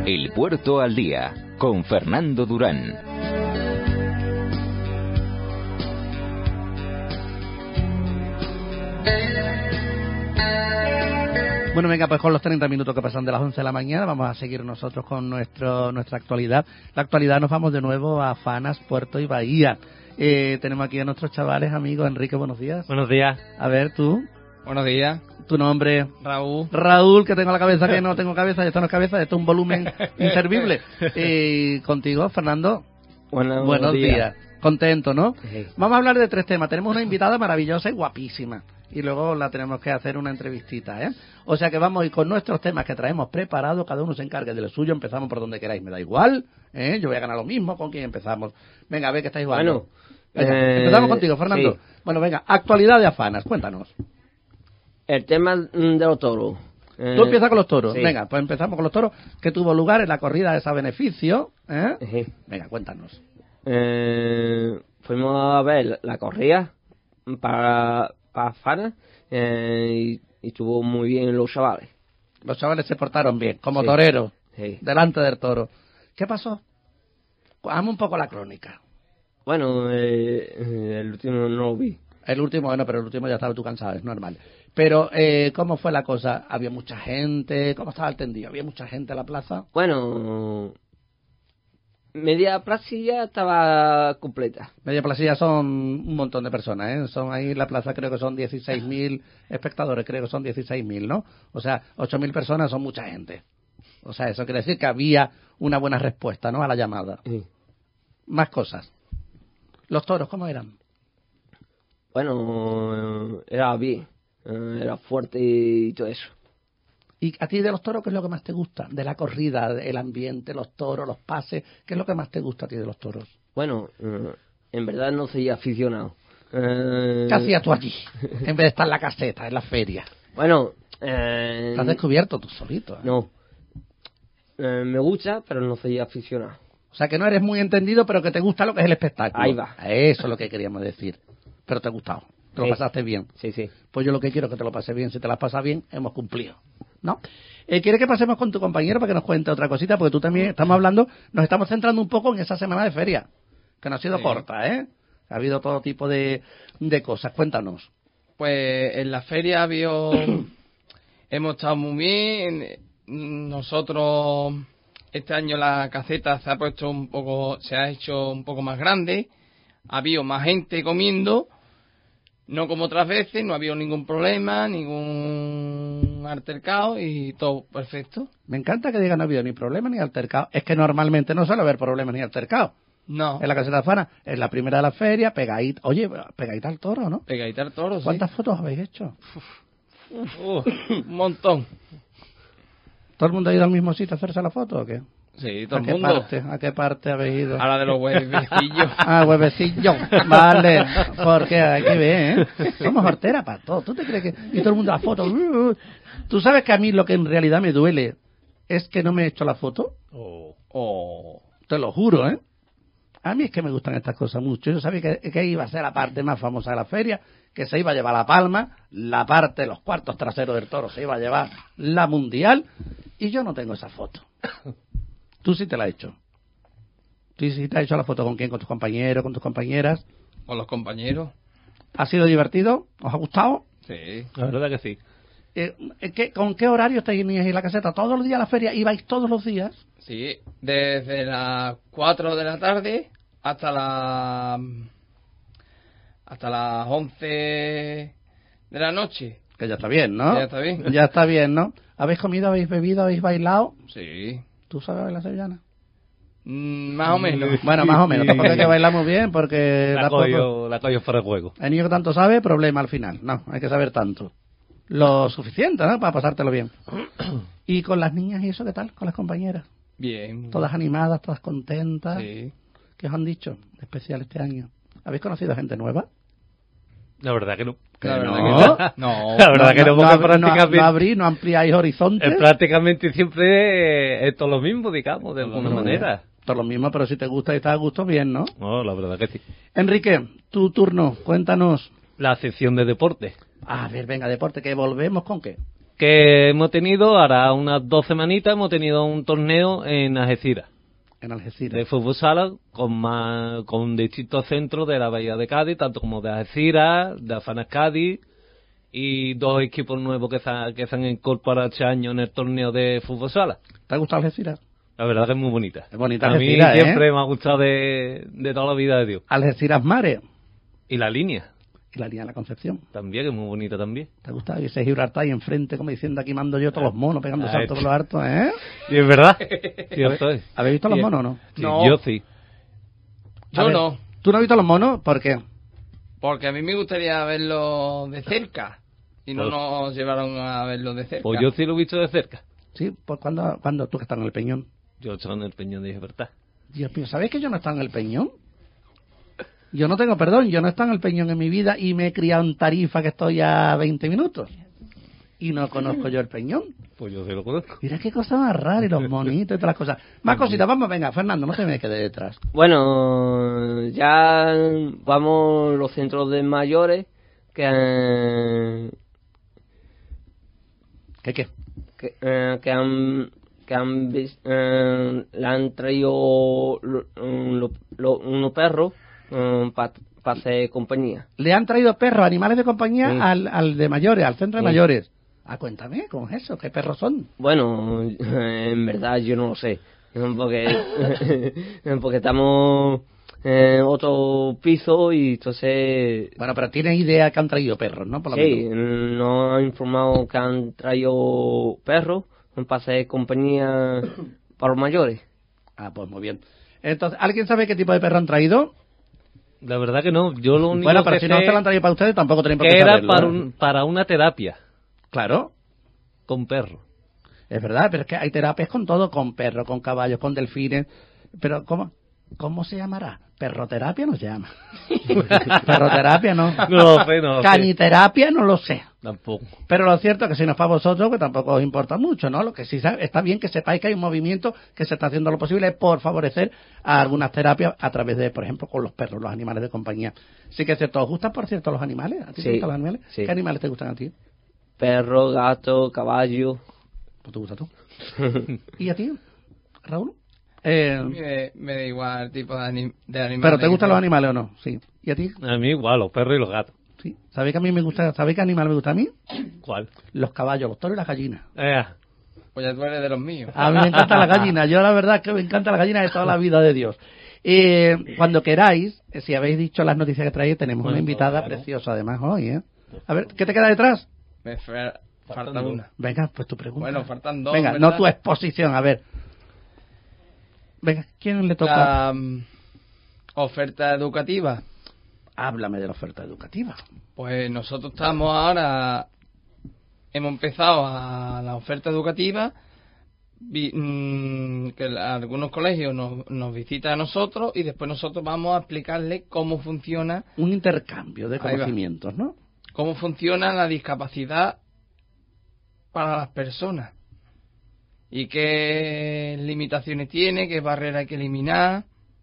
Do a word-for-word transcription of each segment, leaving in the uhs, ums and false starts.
El Puerto al Día, con Fernando Durán. Bueno, venga, pues con los treinta minutos que pasan de las once de la mañana vamos a seguir nosotros con nuestro nuestra actualidad. La actualidad nos vamos de nuevo a Fanas, Puerto y Bahía. Eh, tenemos aquí a nuestros chavales, amigos. Enrique, buenos días. Buenos días. A ver, tú. Buenos días. Tu nombre. Raúl. Raúl, que tengo la cabeza que no tengo cabeza, esto no es cabeza, esto es un volumen inservible. Y contigo, Fernando. Bueno, buenos días. días. Contento, ¿no? Sí. Vamos a hablar de tres temas. Tenemos una invitada maravillosa y guapísima. Y luego la tenemos que hacer una entrevistita, ¿eh? O sea que vamos a ir con nuestros temas que traemos preparados, cada uno se encargue de lo suyo, empezamos por donde queráis, me da igual, ¿eh? Yo voy a ganar lo mismo, ¿con quién empezamos? Venga, a ver qué estáis jugando. Bueno, venga, eh, empezamos contigo, Fernando. Sí. Bueno, venga, actualidad de Afanas, cuéntanos. El tema de los toros. Eh, Tú empiezas con los toros. Sí. Venga, pues empezamos con los toros, que tuvo lugar en la corrida de esa beneficio, ¿eh? Sí. Venga, cuéntanos. Eh, fuimos a ver la corrida para, para Fanas eh, y, y estuvo muy bien los chavales. Los chavales se portaron bien, como Sí. toreros, Sí. delante del toro. ¿Qué pasó? Hazme un poco la crónica. Bueno, eh, el último no lo vi. El último, bueno, pero el último ya estaba tú cansado, es normal. Pero, eh, ¿cómo fue la cosa? ¿Había mucha gente? ¿Cómo estaba el tendido? ¿Había mucha gente en la plaza? Bueno, media placilla estaba completa. Media placilla son un montón de personas, ¿eh? Son ahí en la plaza, creo que son dieciséis mil espectadores, creo que son dieciséis mil, ¿no? O sea, ocho mil personas son mucha gente. O sea, eso quiere decir que había una buena respuesta, ¿no? A la llamada. Sí. Más cosas. ¿Los toros cómo eran? Bueno, eh, era bien, eh, era fuerte y todo eso. ¿Y a ti de los toros qué es lo que más te gusta? De la corrida, el ambiente, los toros, los pases, ¿qué es lo que más te gusta a ti de los toros? Bueno, eh, en verdad no soy aficionado. Eh, ¿Qué hacías tú allí? En vez de estar en la caseta, en la feria. Bueno, eh, Te has descubierto tú solito, ¿eh? no. Eh, me gusta, pero no soy aficionado. O sea, que no eres muy entendido, pero que te gusta lo que es el espectáculo. Ahí va. Eso es lo que queríamos decir. Pero te ha gustado. Te lo Sí. pasaste bien. Sí, sí. Pues yo lo que quiero es que te lo pases bien. Si te las pasas bien, hemos cumplido, ¿no? Eh, ¿Quieres que pasemos con tu compañero para que nos cuente otra cosita? Porque tú también estamos hablando, nos estamos centrando un poco en esa semana de feria, que no ha sido Sí. corta, ¿eh? Ha habido todo tipo de, de cosas. Cuéntanos. Pues en la feria había... hemos estado muy bien. Nosotros, este año la caseta se ha puesto un poco, se ha hecho un poco más grande. Ha habido más gente comiendo, no como otras veces, no ha habido ningún problema, ningún altercado y todo perfecto. Me encanta que digan no ha habido ni problema ni altercado. Es que normalmente no suele haber problemas ni altercados. No, En la caseta de Fana, en la primera de la feria, pegadita, oye, pegadita al toro, ¿no? pegadita al toro, sí. ¿Cuántas fotos habéis hecho? Uf, un montón. ¿Todo el mundo ha ido al mismo sitio a hacerse la foto o qué? Sí, todo ¿A el qué mundo. parte? ¿A qué parte habéis ido? A la de los huevecillos. Ah, huevecillo. Vale. Porque hay que ver, ¿eh? Somos horteras para todo. ¿Tú te crees que...? Y todo el mundo la foto. Uh, uh. ¿Tú sabes que a mí lo que en realidad me duele es que no me he hecho la foto? Oh. Oh. Te lo juro, ¿eh? A mí es que me gustan estas cosas mucho. Yo sabía que, que iba a ser la parte más famosa de la feria, que se iba a llevar la palma, la parte, los cuartos traseros del toro se iba a llevar la mundial, y yo no tengo esa foto. Tú sí te la has hecho. ¿Tú sí te has hecho la foto con quién? ¿Con tus compañeros, con tus compañeras? Con los compañeros. ¿Ha sido divertido? ¿Os ha gustado? Sí. La verdad que sí. Eh, ¿qué, ¿Con qué horario estáis en la caseta? ¿Todos los días a la feria? ¿Ibais todos los días? Sí, desde las cuatro de la tarde hasta la hasta las once de la noche. Que ya está bien, ¿no? Ya está bien. Ya está bien, ¿no? ¿Habéis comido, habéis bebido, habéis bailado? Sí. ¿Tú sabes bailar sevillana? Mm, más o menos. Bueno, más o menos. Tampoco hay que bailar muy bien porque... La tampoco... cogió, la cogió fuera de juego. El niño que tanto sabe, problema al final. No, hay que saber tanto. Lo suficiente, ¿no? Para pasártelo bien. ¿Y con las niñas y eso qué tal? ¿Con las compañeras? Bien. ¿Todas animadas, todas contentas? Sí. ¿Qué os han dicho de especial este año? ¿Habéis conocido gente nueva? La verdad que no. La verdad no. que no. No. La verdad que no, porque no, prácticamente, no abrí, no ampliáis horizontes. es prácticamente siempre es todo lo mismo, digamos, de alguna No, manera. Todo lo mismo, pero si te gusta y estás a gusto, bien, ¿no? No, la verdad que sí. Enrique, tu turno, cuéntanos. La sección de deporte. A ver, venga, deporte, que volvemos con qué. que hemos tenido, ahora unas dos semanitas, hemos tenido un torneo en Algeciras. En Algeciras. De fútbol sala, con más, con distintos centros de la Bahía de Cádiz, tanto como de Algeciras, de Afanas Cádiz, y dos equipos nuevos que se, han- que se han incorporado este año en el torneo de fútbol sala. ¿Te ha gustado Algeciras? La verdad que es muy bonita. Es bonita A mí Algeciras, ¿eh? siempre me ha gustado de, de toda la vida de Dios. Algeciras Mares Y la línea, y la línea de la Concepción. también, que es muy bonita también. ¿Te ha gustado? Y ese Gibraltar ahí enfrente, como diciendo, aquí mando yo todos los monos, pegando Ah, saltos por los hartos, ¿eh? Y es verdad. Cierto es. ¿Habéis visto los Sí. monos o no? Sí, No. Yo sí. A Yo ver, no, ¿Tú no has visto los monos? ¿Por qué? porque a mí me gustaría verlo de cerca. Y no Pues- nos llevaron a verlo de cerca. Pues yo sí lo he visto de cerca. Sí, pues cuando, cuando tú que estás en el Peñón. Yo estaba en el Peñón de Gibraltar. Dios mío, ¿sabéis que yo no he estado en el Peñón? Yo no tengo perdón, yo no he estado en el Peñón en mi vida y me he criado en Tarifa, que estoy a veinte minutos. Y no conozco yo el Peñón. Pues yo sí lo conozco. Mira qué cosa más rara, y los monitos y todas las cosas. Más cositas, vamos, venga, Fernando, no te me quedes detrás. Bueno, ya vamos los centros de mayores que, eh, ¿Qué qué? que, eh, que han que han vis- eh, le han traído lo- lo- lo- unos perros para hacer compañía. Le han traído perros, animales de compañía Sí. al, al de mayores, al centro de Sí. mayores. Ah, cuéntame, ¿cómo es eso? ¿Qué perros son? Bueno, en verdad yo no lo sé, porque porque estamos en otro piso y entonces Bueno, pero tienes idea que han traído perros, ¿no? Por lo sí, menos. nos han informado que han traído perros para hacer compañía para los mayores. Ah, pues muy bien. Entonces, ¿alguien sabe qué tipo de perro han traído? La verdad que no. Yo lo único Bueno, pero que si no sé se lo han traído para ustedes, tampoco tienen por que qué era saberlo, para, ¿eh? un, para una terapia Claro, con perros. es verdad, pero es que hay terapias con todo, con perros, con caballos, con delfines. Pero, ¿cómo, cómo se llamará? Perroterapia no se llama. Perroterapia no. No lo sé, no lo sé. Caniterapia no lo sé. Tampoco. Pero lo cierto es que si no es para vosotros, que tampoco os importa mucho, ¿no? Lo que sí sabe- está bien que sepáis que hay un movimiento que se está haciendo lo posible por favorecer a algunas terapias a través de, por ejemplo, con los perros, los animales de compañía. Sí que es cierto. ¿Os gustan, por cierto, los animales? ¿A ti te Sí, gustan los animales? sí. ¿Qué animales te gustan a ti? Perro, gato, caballo. Pues te gusta tú. ¿Y a ti, Raúl? Eh, Me, me da igual el tipo de, anim- de animales. ¿Pero te que gustan sea. los animales o no? Sí. ¿Y a ti? A mí igual, los perros y los gatos. Sí. ¿Sabéis que a mí me gusta, ¿sabéis qué animal me gusta a mí? ¿Cuál? Los caballos, los toros y las gallinas. Eh, Pues ya tú eres de los míos. A mí me encanta la gallina. Yo la verdad es que me encanta la gallina de toda la vida de Dios. Eh, cuando queráis, eh, si habéis dicho las noticias que traéis, tenemos Bueno, una invitada claro. preciosa además hoy, ¿eh? A ver, ¿qué te queda detrás? Me fe- falta Faltan una. Venga, pues tu pregunta. Bueno, faltan dos. Venga, ¿verdad? no tu exposición, a ver. Venga, ¿quién le toca? La mm, oferta educativa. Háblame de la oferta educativa. Pues nosotros estamos ahora, hemos empezado a la oferta educativa, vi- mm, que la- algunos colegios nos, nos visitan a nosotros y después nosotros vamos a explicarles cómo funciona, Un intercambio de Ahí va. conocimientos, ¿no? cómo funciona la discapacidad para las personas y qué limitaciones tiene, qué barreras hay que eliminar.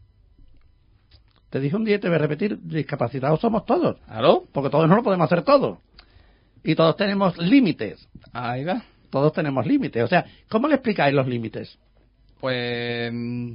Te dije un día y te voy a repetir, discapacitados somos todos, ¿Aló? porque todos no lo podemos hacer todo. Y todos tenemos límites. Ahí va. Todos tenemos límites. O sea, ¿cómo le explicáis los límites? Pues mm,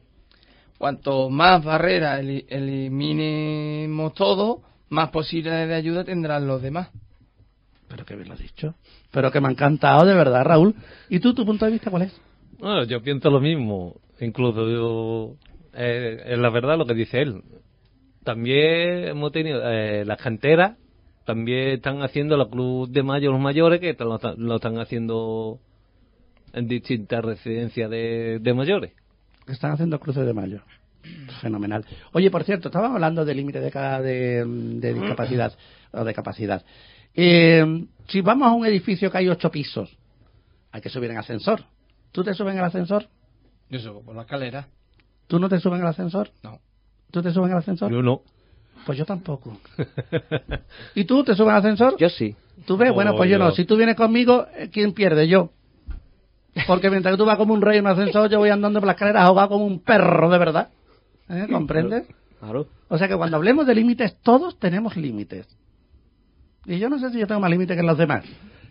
cuanto más barreras eli- eliminemos todo, más posibilidades de ayuda tendrán los demás. Pero que bien lo has dicho. Pero que me ha encantado, de verdad, Raúl. ¿Y tú, tu punto de vista cuál es? bueno, yo pienso lo mismo. Incluso yo, eh, es la verdad lo que dice él. También hemos tenido eh, las canteras, también están haciendo la Cruz de Mayo los mayores, que lo, están- lo están haciendo en distintas residencias de, de mayores. Que están haciendo cruces de mayo. Fenomenal. Oye, por cierto, estábamos hablando de límite de, ca- de, de discapacidad o de capacidad. Eh, si vamos a un edificio que hay ocho pisos, hay que subir en ascensor. ¿Tú te subes en el ascensor? Yo subo por la escalera. ¿Tú no te subes en el ascensor? No. ¿Tú te subes en el ascensor? Yo no. Pues yo tampoco. ¿Y tú te subes al ascensor? Yo sí. ¿Tú ves? Bueno, pues yo no. Si tú vienes conmigo, eh, ¿quién pierde? Yo. Porque mientras que tú vas como un rey en un ascensor, yo voy andando por las escaleras ahogado como un perro, de verdad. ¿Eh? ¿Comprendes? Claro. O sea que cuando hablemos de límites, todos tenemos límites. Y yo no sé si yo tengo más límites que los demás.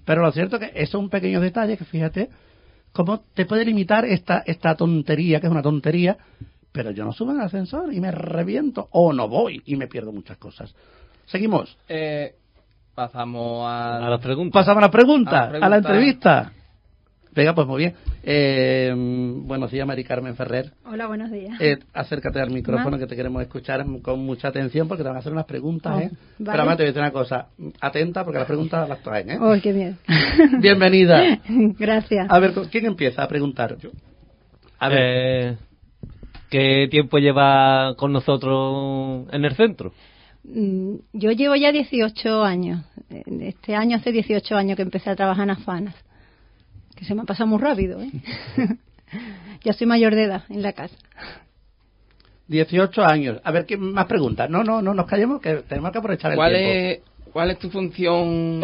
Pero lo cierto es que eso es un pequeño detalle que, fíjate, cómo te puede limitar esta, esta tontería, que es una tontería, pero yo no subo en el ascensor y me reviento, o no voy y me pierdo muchas cosas. Seguimos. Eh, pasamos a... A las preguntas. Pasamos a la pregunta, A a la la, pregunta. entrevista. Venga, pues muy bien. Eh, buenos días, Mari Carmen Ferrer. Hola, buenos días. Eh, acércate al micrófono ¿Más? que te queremos escuchar con mucha atención porque te van a hacer unas preguntas, Oh, ¿eh? vale. Pero además te voy a decir una cosa, atenta porque las preguntas las traen, ¿eh? ¡Oh, qué bien! Bienvenida. Gracias. A ver, ¿quién empieza a preguntar? Yo. A ver. Eh, ¿Qué tiempo lleva con nosotros en el centro? Mm, Yo llevo ya dieciocho años. Este año hace dieciocho años que empecé a trabajar en Afanas. Que se me ha pasado muy rápido, ¿eh? Ya soy mayor de edad en la casa. dieciocho años. A ver, ¿qué más preguntas? No, no, no nos callemos, que tenemos que aprovechar el ¿Cuál tiempo. es, ¿Cuál es tu función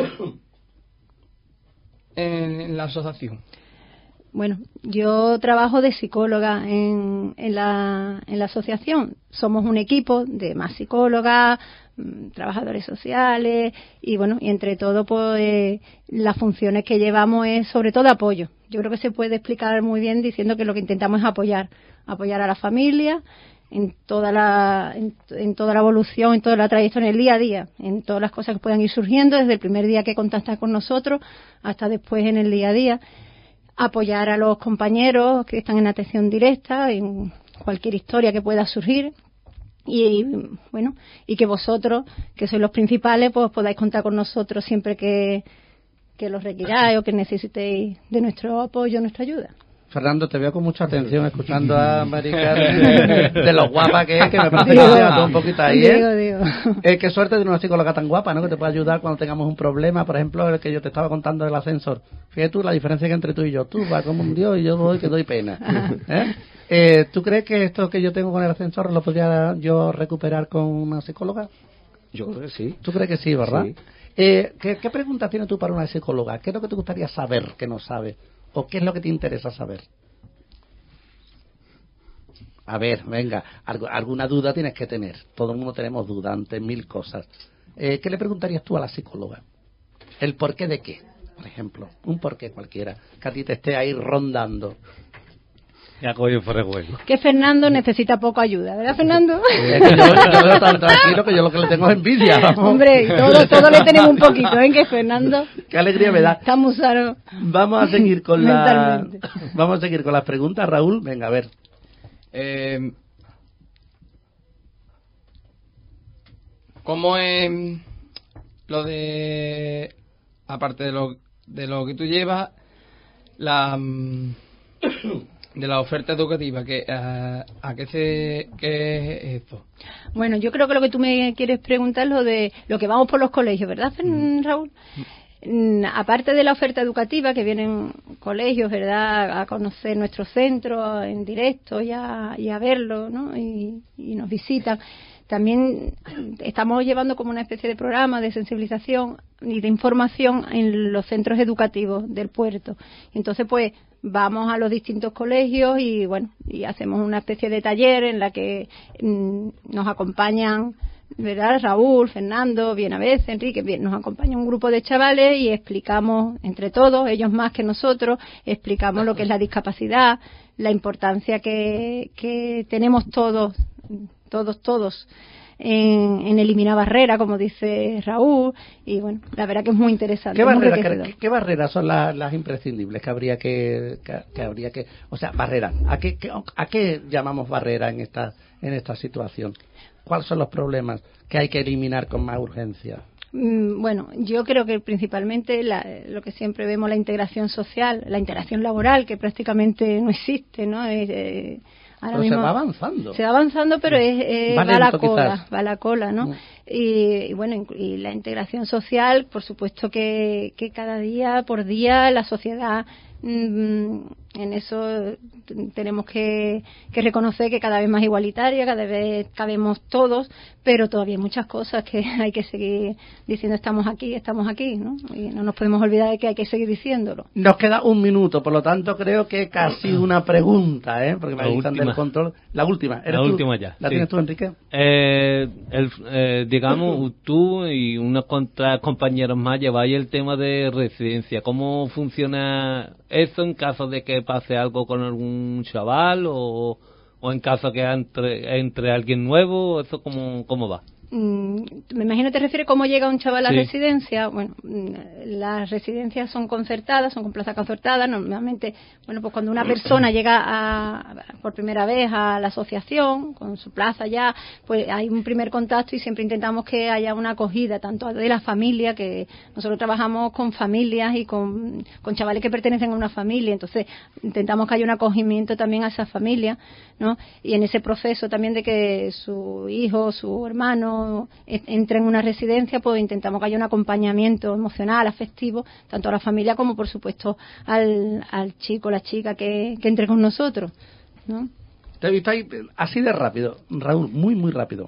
en, en la asociación? Bueno, yo trabajo de psicóloga en, en, la, en la asociación. Somos un equipo de más psicólogas, mm, trabajadores sociales y bueno, y entre todo pues eh, las funciones que llevamos es sobre todo apoyo. Yo creo que se puede explicar muy bien diciendo que lo que intentamos es apoyar, apoyar a la familia en toda la en, en toda la evolución, en toda la trayectoria, en el día a día, en todas las cosas que puedan ir surgiendo desde el primer día que contactas con nosotros hasta después en el día a día. Apoyar a los compañeros que están en atención directa en cualquier historia que pueda surgir y bueno, y que vosotros, que sois los principales, pues podáis contar con nosotros siempre que, que los requiráis o que necesitéis de nuestro apoyo, nuestra ayuda. Fernando, te veo con mucha atención escuchando a Mari Carmen, de lo guapa que es, que me parece que Digo, se todo un poquito ahí, ¿eh? digo, digo. Eh, qué suerte de una psicóloga tan guapa, ¿no? Que te puede ayudar cuando tengamos un problema, por ejemplo, el que yo te estaba contando del ascensor. Fíjate tú la diferencia que entre tú y yo. Tú vas como un dios y yo voy que doy pena. ¿Eh? Eh, ¿Tú crees que esto que yo tengo con el ascensor lo podría yo recuperar con una psicóloga? Yo creo que sí. ¿Tú crees que sí, verdad? Sí. Eh, ¿qué, ¿Qué preguntas tienes tú para una psicóloga? ¿Qué es lo que te gustaría saber que no sabes? ¿O qué es lo que te interesa saber? A ver, venga, algo, alguna duda tienes que tener. Todo el mundo tenemos dudas ante mil cosas. Eh, ¿Qué le preguntarías tú a la psicóloga? ¿El porqué de qué? Por ejemplo, un porqué cualquiera, que a ti te esté ahí rondando. Ya coño fuera bueno. Que Fernando necesita poco ayuda, ¿verdad, Fernando? Es que yo, yo veo tan tranquilo que yo lo que le tengo es envidia. Vamos. Hombre, todo, todo le tenemos un poquito, ¿eh? Que Fernando Qué alegría me da. está muy sano. Vamos a seguir con la, Mentalmente. vamos a seguir con las preguntas, Raúl. Venga, a ver. Eh, ¿Cómo es lo de, aparte de lo, de lo que tú llevas, la mm, de la oferta educativa, que a, a qué se qué es esto? Bueno, yo creo que lo que tú me quieres preguntar es lo de lo que vamos por los colegios, ¿verdad, Fer- Raúl? Mm, Aparte de la oferta educativa, que vienen colegios, ¿verdad?, a conocer nuestro centro en directo y a, y a verlo, ¿no? Y, y nos visitan. También estamos llevando como una especie de programa de sensibilización y de información en los centros educativos del puerto. Entonces, pues, vamos a los distintos colegios y, bueno, y hacemos una especie de taller en la que mm, nos acompañan, ¿verdad?, Raúl, Fernando, bien a veces, Enrique, bien, nos acompaña un grupo de chavales y explicamos entre todos, ellos más que nosotros, explicamos lo que es la discapacidad, la importancia que, que tenemos todos, todos, todos, en, en eliminar barreras, como dice Raúl, y bueno, la verdad que es muy interesante. ¿Qué, muy barreras, enriquecedor. qué, qué barreras son las, las imprescindibles que habría que, que, que habría que, o sea, barreras? ¿A qué, qué, a qué llamamos barrera en esta en esta situación? ¿Cuáles son los problemas que hay que eliminar con más urgencia? Mm, Bueno, yo creo que principalmente la, lo que siempre vemos, la integración social, la integración laboral, que prácticamente no existe, ¿no? Es, eh, ahora Pero mismo se va avanzando. Se va avanzando, pero es, eh, Va va a la lento, cola, quizás. va a la cola, ¿no? Mm. Y, y bueno, inclu- y la integración social, por supuesto que, que cada día por día la sociedad mm, En eso eh, tenemos que, que reconocer que cada vez más igualitaria, cada vez cabemos todos, pero todavía hay muchas cosas que hay que seguir diciendo estamos aquí, estamos aquí, ¿no? Y no nos podemos olvidar de que hay que seguir diciéndolo. Nos queda un minuto, por lo tanto creo que casi una pregunta, ¿eh? Porque me La avisan del última. control. La última. ¿Eres La tú? última ya, ¿La sí. tienes tú, Enrique? Eh, el, eh, digamos, tú y unos contra compañeros más lleváis el tema de residencia. ¿Cómo funciona eso en caso de que pase algo con algún chaval o, o en caso que entre, entre alguien nuevo? ¿Eso cómo, cómo va? Mm, me imagino te refieres cómo llega un chaval a la Sí. residencia. Bueno, mm, las residencias son concertadas, son con plazas concertadas. Normalmente, bueno, pues cuando una persona llega a, por primera vez a la asociación, con su plaza ya, pues hay un primer contacto y siempre intentamos que haya una acogida, tanto de la familia, que nosotros trabajamos con familias y con, con chavales que pertenecen a una familia, entonces intentamos que haya un acogimiento también a esa familia, ¿no? Y en ese proceso también de que su hijo, su hermano, entre en una residencia, pues intentamos que haya un acompañamiento emocional, afectivo, tanto a la familia como por supuesto al, al chico, la chica que, que entre con nosotros, ¿no? Te he visto ahí así de rápido, Raúl, muy, muy rápido.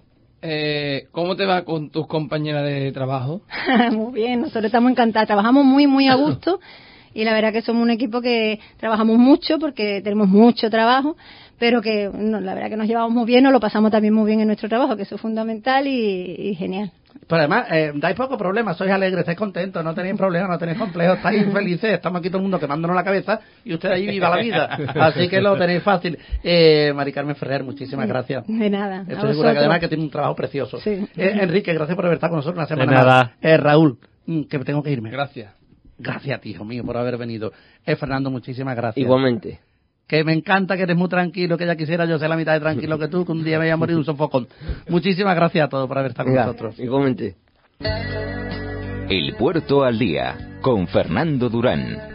Eh, ¿Cómo te va con tus compañeras de trabajo? Muy bien, nosotros estamos encantados, trabajamos muy, muy a gusto y la verdad que somos un equipo que trabajamos mucho porque tenemos mucho trabajo, pero que no, la verdad que nos llevamos muy bien, nos lo pasamos también muy bien en nuestro trabajo, que eso es fundamental y, y genial. Pero además, eh, dais poco problema, sois alegres, estáis contentos, no tenéis problemas, no tenéis complejos, estáis felices, estamos aquí todo el mundo quemándonos la cabeza y usted ahí viva la vida, así que lo tenéis fácil. Eh, Mari Carmen Ferrer, muchísimas gracias. De nada. Estoy a segura que vosotros. además que tiene un trabajo precioso. Sí. Eh, Enrique, gracias por haber estado con nosotros una semana De nada. más. Eh, Raúl, mm, que tengo que irme. Gracias. Gracias a ti, hijo mío, por haber venido. Eh, Fernando, muchísimas gracias. Igualmente. Que me encanta que eres muy tranquilo, que ya quisiera yo ser la mitad de tranquilo que tú, que un día me voy a morir de un sofocón. Muchísimas gracias a todos por haber estado con Venga, nosotros. igualmente. El Puerto al Día, con Fernando Durán.